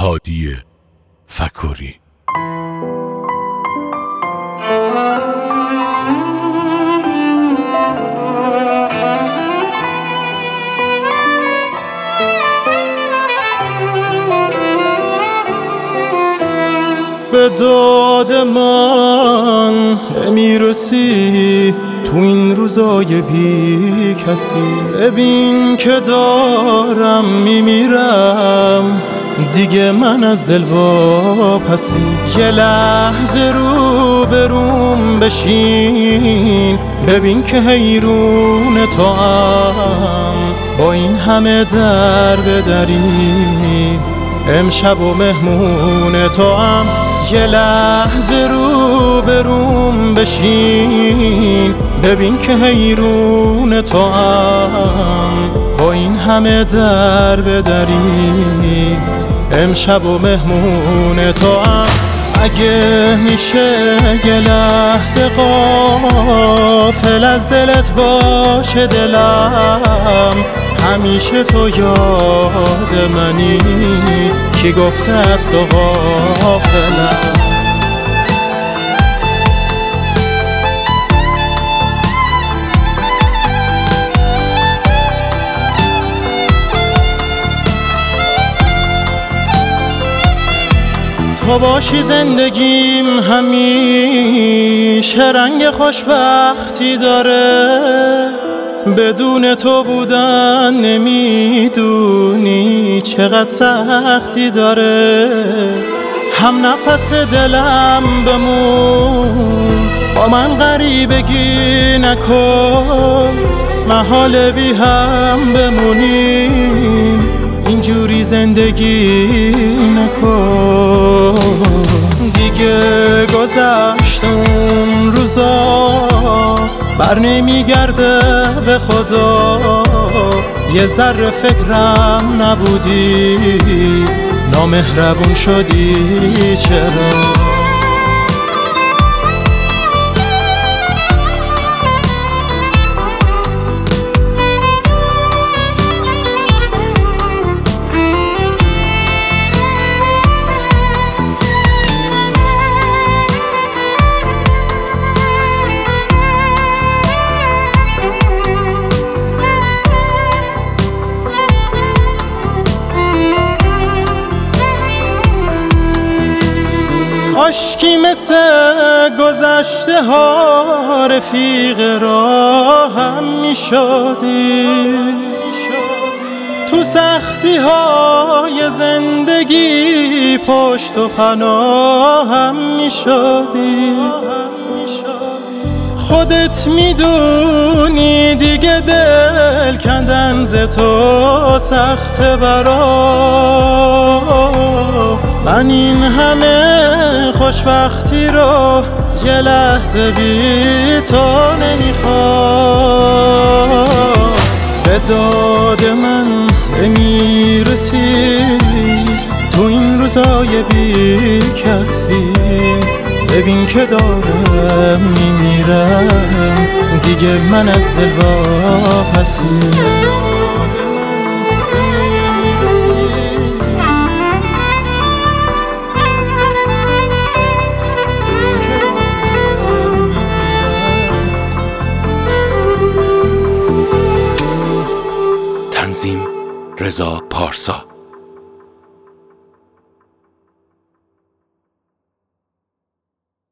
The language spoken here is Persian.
هادی فکوری. به داد من نمیرسی تو این روزای بی کسی. ببین که دارم میمیرم دیگه من از دل واپسی. یه لحظه رو بروم بشین ببین که حیرون تو هم با این همه در بدری. امشب و مهمون تو هم یه لحظه رو بروم بشین ببین که حیرون تو هم با این همه در بدری. امشب و مهمون تو هم اگه میشه یه لحظه غافل از دلت باشه دلم. همیشه تو یاد منی کی گفته است تو غافلم. تو باشی زندگیم همیشه رنگ خوشبختی داره. بدون تو بودن نمیدونی چقدر سختی داره. هم نفس دلم بمون با من غریبگی نکن. محال بی هم بمونیم اینجوری زندگی نکن. دیگه گذشت اون روزا بر نمیگرده به خدا. یه ذره فکرم نبودی نامهربون شدی چرا؟ کاشکی مثل گذشته ها رفیق راهم میشدی. تو سختی های زندگی پشت و پناهم میشدی. خودت میدونی دیگه دل کندن ز تو سخت برا. من این همه خوشبختی رو یه لحظه بی تو نمیخوام. به داد من نمیرسی تو این روزای بی کسی. ببین که دارم میمیرم دیگه من از دل واپسی. تنظیم رضا پارسا.